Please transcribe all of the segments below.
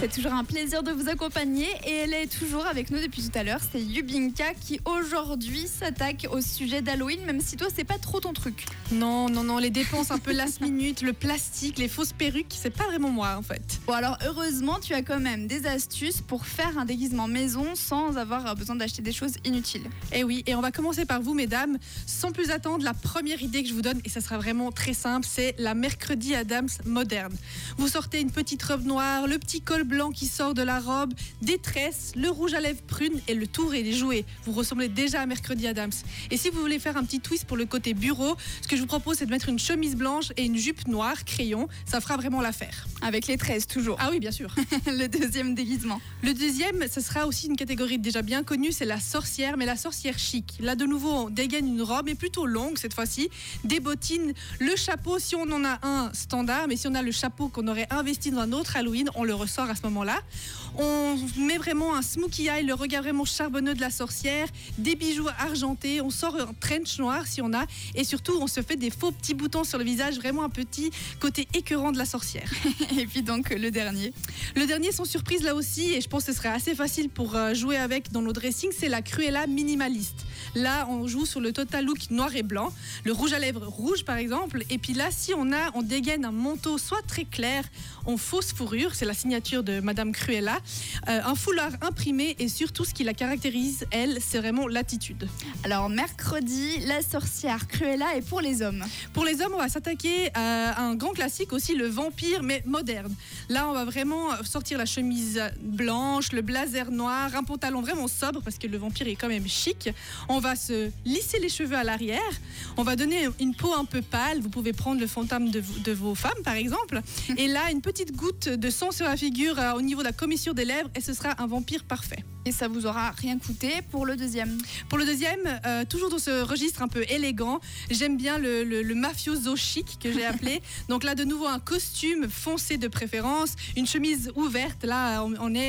C'est toujours un plaisir de vous accompagner et elle est toujours avec nous depuis tout à l'heure. C'est Yubinka qui aujourd'hui s'attaque au sujet d'Halloween, même si toi c'est pas trop ton truc. Non, les dépenses un peu last minute, le plastique, les fausses perruques, c'est pas vraiment moi en fait. Bon alors heureusement tu as quand même des astuces pour faire un déguisement maison sans avoir besoin d'acheter des choses inutiles. Et oui, et on va commencer par vous mesdames. Sans plus attendre, la première idée que je vous donne, et ça sera vraiment très simple, c'est la Mercredi Addams moderne. Vous sortez une petite robe noire, le petit col blanc qui sort de la robe, des tresses, le rouge à lèvres prune et le tour est joué. Vous ressemblez déjà à Mercredi Addams. Et si vous voulez faire un petit twist pour le côté bureau, ce que je vous propose c'est de mettre une chemise blanche et une jupe noire crayon. Ça fera vraiment l'affaire. Avec les tresses toujours. Ah oui, bien sûr. Le deuxième déguisement. Le deuxième, ce sera aussi une catégorie déjà bien connue, c'est la sorcière, mais la sorcière chic. Là de nouveau, on dégaine une robe, mais plutôt longue cette fois-ci, des bottines, le chapeau si on en a un standard, mais si on a le chapeau qu'on aurait investi dans un autre Halloween, on le ressort à ce moment-là. On met vraiment un smokey eye, le regard vraiment charbonneux de la sorcière, des bijoux argentés, on sort un trench noir si on a, et surtout on se fait des faux petits boutons sur le visage, vraiment un petit côté écœurant de la sorcière. Et puis donc le dernier. Le dernier sans surprise là aussi, et je pense que ce serait assez facile pour jouer avec dans nos dressings, c'est la Cruella minimaliste. Là on joue sur le total look noir et blanc, le rouge à lèvres rouge par exemple, et puis là si on dégaine un manteau soit très clair en fausse fourrure, c'est la signature de Madame Cruella, un foulard imprimé, et surtout ce qui la caractérise elle, c'est vraiment l'attitude. Alors mercredi, la sorcière Cruella est pour les hommes. Pour les hommes, on va s'attaquer à un grand classique aussi, le vampire mais moderne. Là on va vraiment sortir la chemise blanche, le blazer noir, un pantalon vraiment sobre parce que le vampire est quand même chic. On va se lisser les cheveux à l'arrière, on va donner une peau un peu pâle, vous pouvez prendre le fantôme de vos femmes par exemple, et là une petite goutte de sang sur la figure au niveau de la commissure des lèvres et ce sera un vampire parfait. Et ça vous aura rien coûté pour le deuxième. Pour le deuxième, toujours dans ce registre un peu élégant, j'aime bien le mafioso chic que j'ai appelé. Donc là de nouveau un costume foncé de préférence, une chemise ouverte, là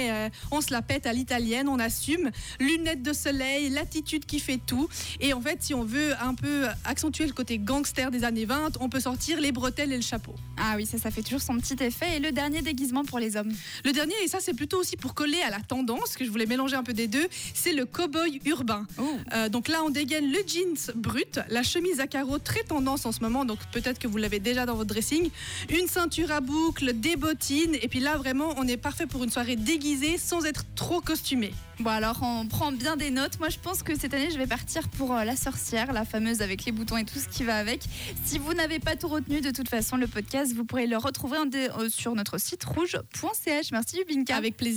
on se la pète à l'italienne, on assume, lunettes de soleil, l'attitude qui fait tout. Et en fait si on veut un peu accentuer le côté gangster des années 20, on peut sortir les bretelles et le chapeau. Ah oui, ça fait toujours son petit effet. Et le dernier déguisement pour les hommes. Le dernier, et ça c'est plutôt aussi pour coller à la tendance, que je voulais mélanger un peu des deux, c'est le cow-boy urbain. Donc là on dégaine le jeans brut, la chemise à carreaux très tendance en ce moment, donc peut-être que vous l'avez déjà dans votre dressing, une ceinture à boucles, des bottines, et puis là vraiment on est parfait pour une soirée déguisée sans être trop costumé. Bon alors on prend bien des notes. Moi je pense que cette année je vais partir pour la sorcière, la fameuse avec les boutons et tout ce qui va avec. Si vous n'avez pas tout retenu, de toute façon le podcast vous pourrez le retrouver sur notre site rouge.ch. Merci Yubinka. Avec plaisir.